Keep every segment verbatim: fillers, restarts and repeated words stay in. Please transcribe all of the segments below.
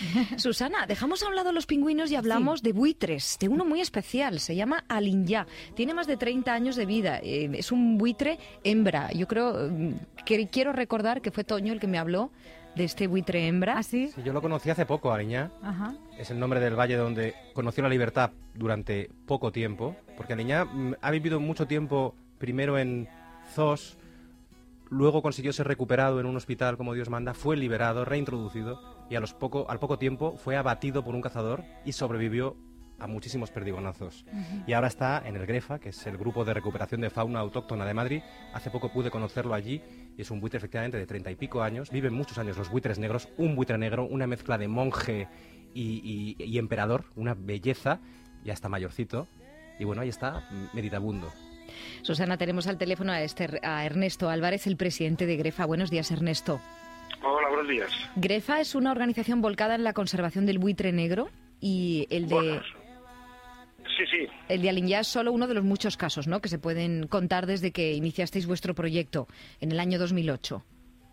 Susana, dejamos a un lado los pingüinos y hablamos sí. de buitres, de uno muy especial, se llama Alinyà, tiene más de treinta años de vida, eh, es un buitre hembra. Yo creo que quiero recordar que fue Toño el que me habló de este buitre hembra. ¿Ah, sí? Sí, yo lo conocí hace poco, Alinyà. Ajá. Es el nombre del valle donde conoció la libertad durante poco tiempo, porque Alinyà mm, ha vivido mucho tiempo primero en zoos, luego consiguió ser recuperado en un hospital como Dios manda, fue liberado, reintroducido y a los poco, al poco tiempo fue abatido por un cazador y sobrevivió a muchísimos perdigonazos. Uh-huh. Y ahora está en el GREFA, que es el Grupo de Recuperación de Fauna Autóctona de Madrid. Hace poco pude conocerlo allí y es un buitre efectivamente de treinta y pico años. Viven muchos años los buitres negros, un buitre negro, una mezcla de monje y, y, y emperador, una belleza, ya está mayorcito. Y bueno, ahí está, meditabundo. Susana, tenemos al teléfono a, este, a Ernesto Álvarez, el presidente de GREFA. Buenos días, Ernesto. Hola, buenos días. GREFA es una organización volcada en la conservación del buitre negro y el de... Bueno, sí, sí. El de Alinyà es solo uno de los muchos casos, ¿no?, que se pueden contar desde que iniciasteis vuestro proyecto en el año dos mil ocho.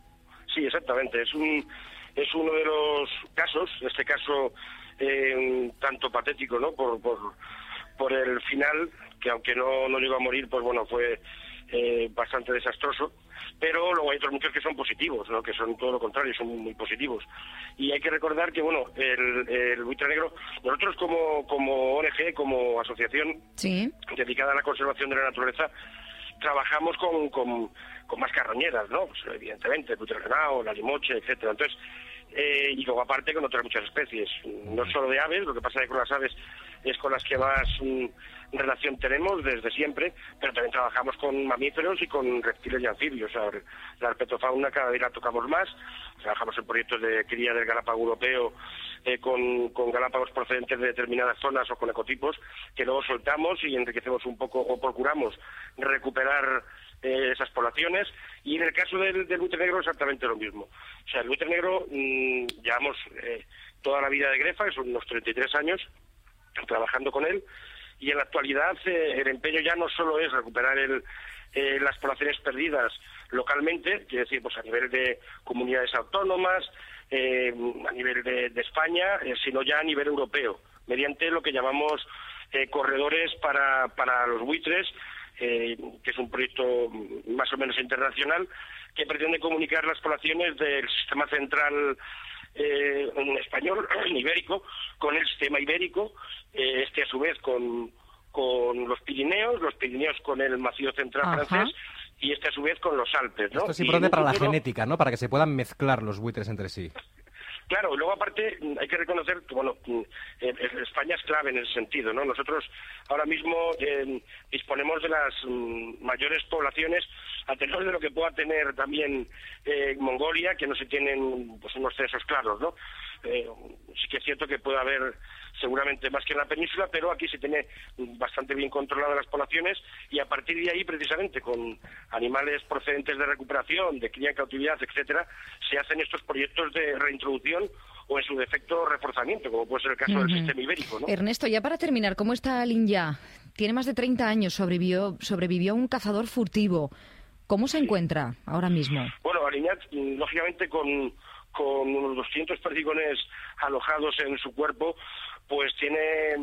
Sí, exactamente. Es un es uno de los casos, en este caso eh, un tanto patético, ¿no?, por, por, por el final, que aunque no, no llegó a morir, pues bueno, fue eh, bastante desastroso. Pero luego hay otros muchos que son positivos, ¿no?, que son todo lo contrario, son muy positivos. Y hay que recordar que, bueno, el, el buitre negro, nosotros como, como O N G, como asociación ¿sí? dedicada a la conservación de la naturaleza, trabajamos con, con, con más carroñeras, ¿no? Pues, evidentemente, el buitre renao, la limoche, etcétera. Entonces, eh, y luego aparte con otras muchas especies, no solo de aves, lo que pasa es que con las aves es con las que más mm, relación tenemos desde siempre, pero también trabajamos con mamíferos y con reptiles y anfibios. O sea, la herpetofauna cada día la tocamos más, trabajamos en proyectos de cría del galápago europeo eh, con, con galápagos procedentes de determinadas zonas o con ecotipos que luego soltamos y enriquecemos un poco o procuramos recuperar eh, esas poblaciones. Y en el caso del, del buitre negro exactamente lo mismo. O sea, el buitre negro mmm, llevamos eh, toda la vida de GREFA, que son unos treinta y tres años, trabajando con él, y en la actualidad eh, el empeño ya no solo es recuperar el, eh, las poblaciones perdidas localmente, quiere decir, pues a nivel de comunidades autónomas, eh, a nivel de, de España, eh, sino ya a nivel europeo, mediante lo que llamamos eh, corredores para, para los buitres, eh, que es un proyecto más o menos internacional, que pretende comunicar las poblaciones del sistema central Eh, un español, ibérico, con el sistema ibérico, eh, este a su vez con, con los Pirineos, los Pirineos con el Macizo Central Ajá. francés, y este a su vez con los Alpes, ¿no? Esto es importante para futuro... la genética, ¿no?, para que se puedan mezclar los buitres entre sí. Claro, y luego aparte hay que reconocer que, bueno, eh, España es clave en ese sentido, ¿no? Nosotros ahora mismo eh, disponemos de las mm, mayores poblaciones, a tenor de lo que pueda tener también eh, Mongolia, que no se tienen pues unos censos claros, ¿no? Eh, sí que es cierto que puede haber seguramente más que en la península, pero aquí se tiene bastante bien controladas las poblaciones y a partir de ahí, precisamente, con animales procedentes de recuperación, de cría en cautividad, etcétera, se hacen estos proyectos de reintroducción o, en su defecto, reforzamiento, como puede ser el caso uh-huh. del sistema ibérico, ¿no? Ernesto, ya para terminar, ¿cómo está Alinyà? Tiene más de treinta años, sobrevivió, sobrevivió a un cazador furtivo. ¿Cómo se sí. encuentra ahora mismo? Bueno, Alinyà, lógicamente, con, con unos doscientos perdigones alojados en su cuerpo, pues tiene,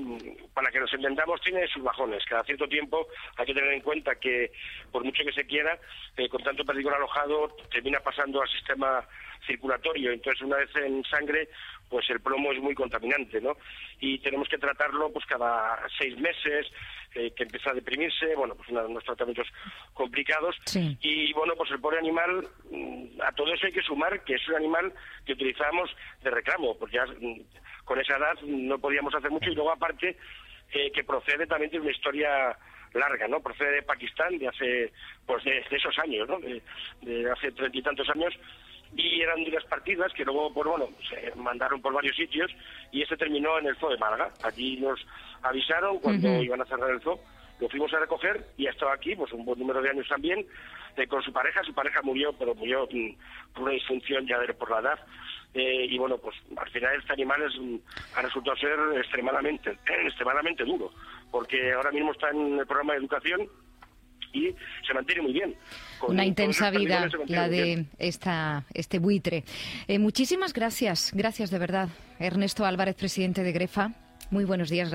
para que nos entendamos, tiene sus bajones. Cada cierto tiempo hay que tener en cuenta que, por mucho que se quiera, eh, con tanto perdigón alojado, termina pasando al sistema circulatorio. Entonces, una vez en sangre, pues el plomo es muy contaminante, ¿no? Y tenemos que tratarlo pues cada seis meses, eh, que empieza a deprimirse, bueno, pues una, unos tratamientos complicados. Sí. Y, bueno, pues el pobre animal, a todo eso hay que sumar que es un animal que utilizamos de reclamo, porque ya con esa edad no podíamos hacer mucho, y luego aparte eh, que procede también de una historia larga, ¿no? Procede de Pakistán, de hace, pues de, de esos años, ¿no? De, de hace treinta y tantos años, y eran de unas partidas que luego, pues bueno, se mandaron por varios sitios, y este terminó en el zoo de Málaga. Allí nos avisaron cuando uh-huh. iban a cerrar el zoo, lo fuimos a recoger y ha estado aquí, pues un buen número de años también, eh, con su pareja. Su pareja murió, pero murió mm, por una disfunción ya de, por la edad. Eh, y bueno, pues al final este animal es, ha resultado ser extremadamente, extremadamente duro, porque ahora mismo está en el programa de educación y se mantiene muy bien. Una intensa vida la de esta, este buitre. Eh, muchísimas gracias, gracias de verdad. Ernesto Álvarez, presidente de Grefa, muy buenos días.